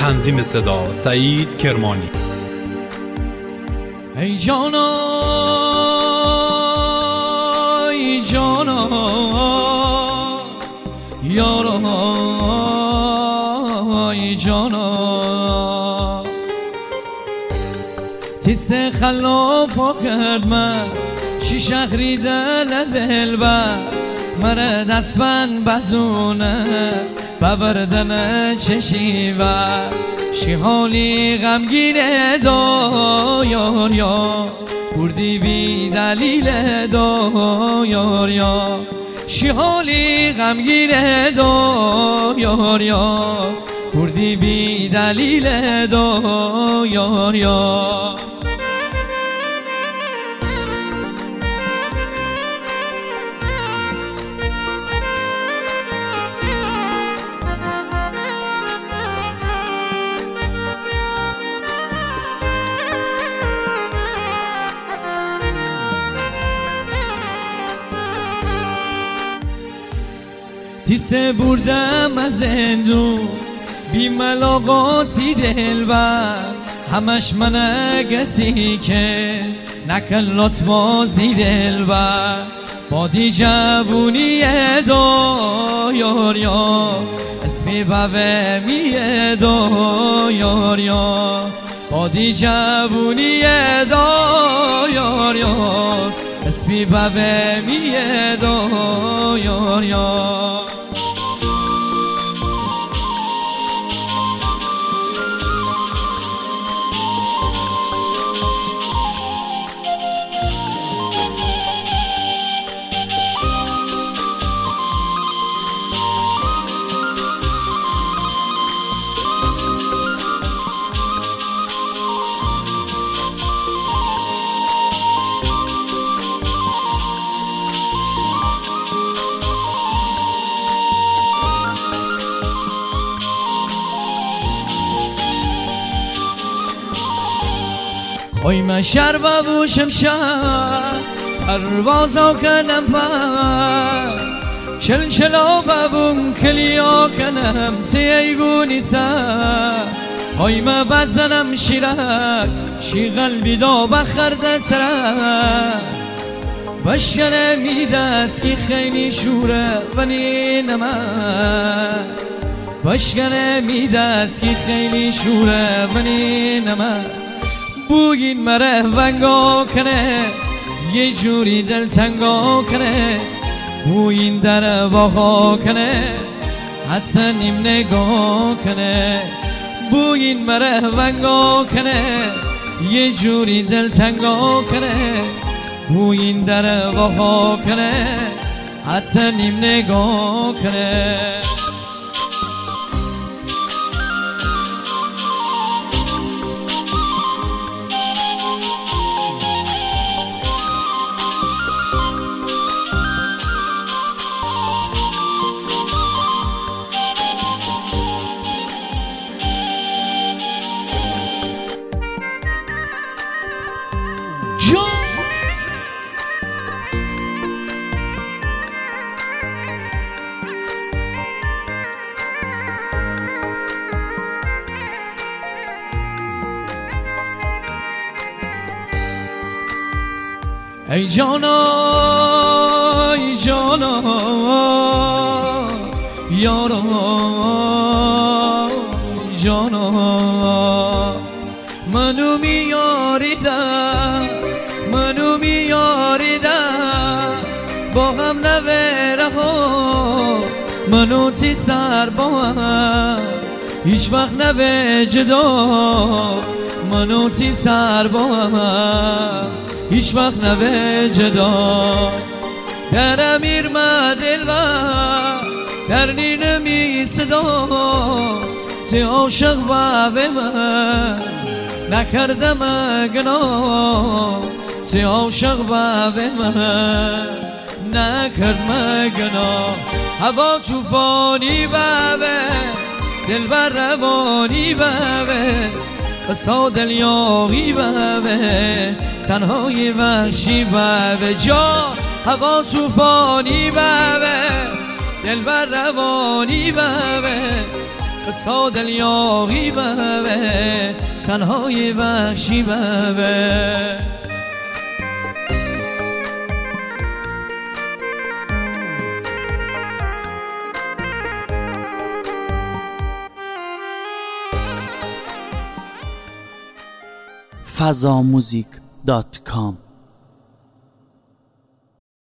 تنظیم صدا سعید کرمانی. ای جانا ای جانا یارا ای جانا تیس خلافا کرد من شیشه خریده دلبر مره دستبند بزونه بوردن چشیور شی حالی غمگینه دا یار یار بردی بی دلیل دا یار یار شی حالی غمگینه دا یار یار بردی بی دلیل دا یار یار تیسه بردم از زندون بی ملاقاتی دلبر همش منگتی که نکن لطفازی دلبر بادی جوونی دا یار یار اسمی بوه میه دا یار یار بادی جوونی دا یار یار اسمی بوه میه دا یار یار من شربه و شمشاد پروازا کنم پر چلچلا ببون کلیا کنم سیگونی سر من بزنم شیرک شی قلبی دا بخرده سرک بشکنه میدست که خیلی شوره ونی نمک بشکنه میدست که خیلی شوره ونی نمک بوین مره ونگا کنه یه جوری دل تنگا کنه بوین در واقع کنه حتی نیم نگاه کنه بوین مره ونگا کنه یه جوری دل تنگا کنه بوین در واقع کنه حتی نیم نگاه کنه ای جانا ای جانا یارا ای جانا منو میاریدم با هم نوره ها منو تی سر با هم هیچ وقت نوه جدا منو تی سر با هم هیچ وقت نوه جدا در امیر مدل و در نینمی صدا تی عاشق و به من نکردم گناه تی عاشق و به من نکردم گناه هوا توفانی و به دل بر روانی و به بسا دل یاغی و به تنهای وحشی و به جا هوا توفانی و به دل بر روانی و به قصاد الیاغی ببه تنهای وحشی ببه fazamuzik.com